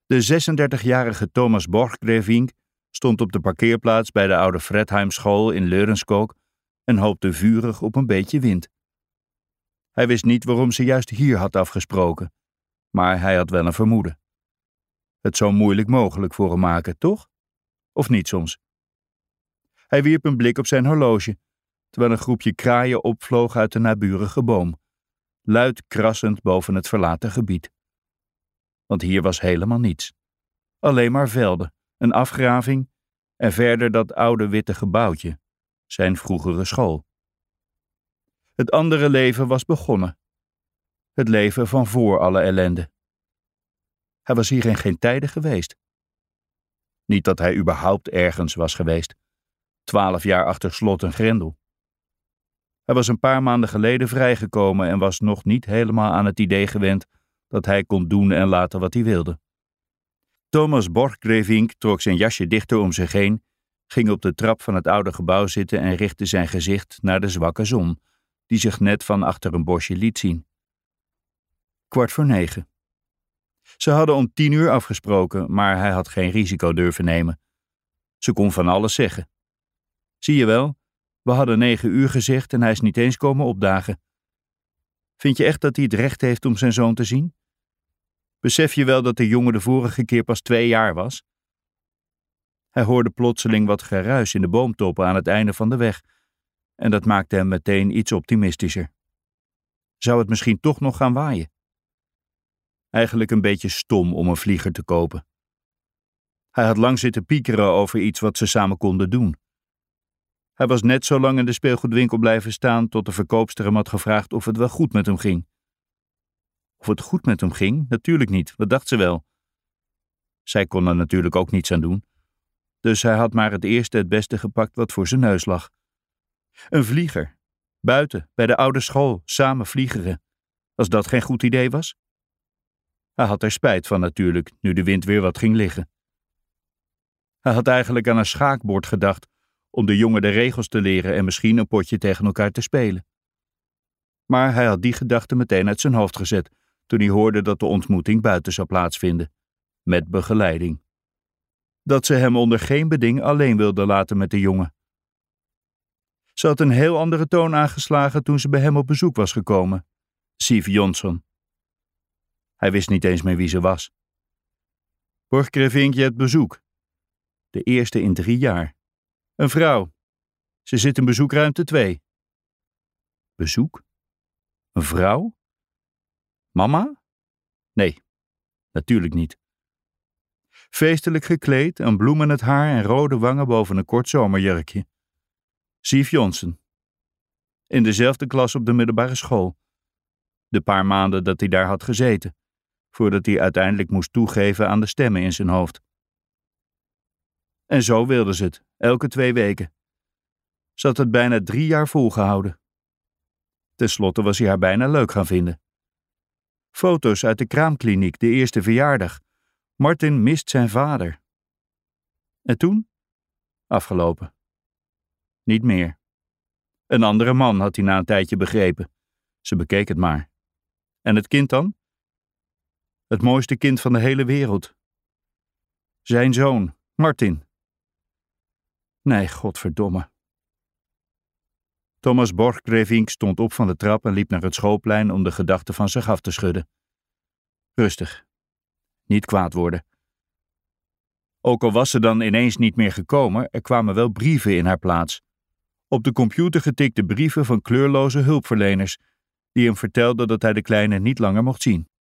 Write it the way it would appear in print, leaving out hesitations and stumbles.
De 36-jarige Thomas Borchgrevink stond op de parkeerplaats bij de oude Fredheim-school in Leurenskog en hoopte vurig op een beetje wind. Hij wist niet waarom ze juist hier had afgesproken, maar hij had wel een vermoeden. Het zo moeilijk mogelijk voor hem maken, toch? Of niet soms? Hij wierp een blik op zijn horloge, terwijl een groepje kraaien opvloog uit de naburige boom, luid krassend boven het verlaten gebied. Want hier was helemaal niets. Alleen maar velden, een afgraving en verder dat oude witte gebouwtje, zijn vroegere school. Het andere leven was begonnen. Het leven van voor alle ellende. Hij was hier in geen tijden geweest. Niet dat hij überhaupt ergens was geweest. 12 jaar achter slot en grendel. Hij was een paar maanden geleden vrijgekomen en was nog niet helemaal aan het idee gewend dat hij kon doen en laten wat hij wilde. Thomas Borchgrevink trok zijn jasje dichter om zich heen, ging op de trap van het oude gebouw zitten en richtte zijn gezicht naar de zwakke zon, die zich net van achter een bosje liet zien. 8:45. Ze hadden om 10:00 afgesproken, maar hij had geen risico durven nemen. Ze kon van alles zeggen. Zie je wel, we hadden 9:00 gezegd en hij is niet eens komen opdagen. Vind je echt dat hij het recht heeft om zijn zoon te zien? Besef je wel dat de jongen de vorige keer pas 2 jaar was? Hij hoorde plotseling wat geruis in de boomtoppen aan het einde van de weg en dat maakte hem meteen iets optimistischer. Zou het misschien toch nog gaan waaien? Eigenlijk een beetje stom om een vlieger te kopen. Hij had lang zitten piekeren over iets wat ze samen konden doen. Hij was net zo lang in de speelgoedwinkel blijven staan tot de verkoopster hem had gevraagd of het wel goed met hem ging. Of het goed met hem ging? Natuurlijk niet, wat dacht ze wel? Zij kon er natuurlijk ook niets aan doen. Dus hij had maar het eerste het beste gepakt wat voor zijn neus lag. Een vlieger. Buiten, bij de oude school, samen vliegeren. Als dat geen goed idee was? Hij had er spijt van natuurlijk, nu de wind weer wat ging liggen. Hij had eigenlijk aan een schaakbord gedacht, om de jongen de regels te leren en misschien een potje tegen elkaar te spelen. Maar hij had die gedachte meteen uit zijn hoofd gezet, toen hij hoorde dat de ontmoeting buiten zou plaatsvinden, met begeleiding. Dat ze hem onder geen beding alleen wilde laten met de jongen. Ze had een heel andere toon aangeslagen toen ze bij hem op bezoek was gekomen, Siv Jonsson. Hij wist niet eens meer wie ze was. Borchgrevink het bezoek. De eerste in 3 jaar. Een vrouw. Ze zit in bezoekruimte 2. Bezoek? Een vrouw? Mama? Nee, natuurlijk niet. Feestelijk gekleed, een bloem in het haar en rode wangen boven een kort zomerjurkje. Siv Jonsson. In dezelfde klas op de middelbare school. De paar maanden dat hij daar had gezeten, voordat hij uiteindelijk moest toegeven aan de stemmen in zijn hoofd. En zo wilde ze het, elke 2 weken. Ze had het bijna 3 jaar volgehouden. Ten slotte was hij haar bijna leuk gaan vinden. Foto's uit de kraamkliniek, de eerste verjaardag. Martin mist zijn vader. En toen? Afgelopen. Niet meer. Een andere man had hij na een tijdje begrepen. Ze bekeek het maar. En het kind dan? Het mooiste kind van de hele wereld. Zijn zoon, Martin. Nee, godverdomme. Thomas Borchgrevink stond op van de trap en liep naar het schoolplein om de gedachten van zich af te schudden. Rustig. Niet kwaad worden. Ook al was ze dan ineens niet meer gekomen, er kwamen wel brieven in haar plaats. Op de computer getikte brieven van kleurloze hulpverleners, die hem vertelden dat hij de kleine niet langer mocht zien.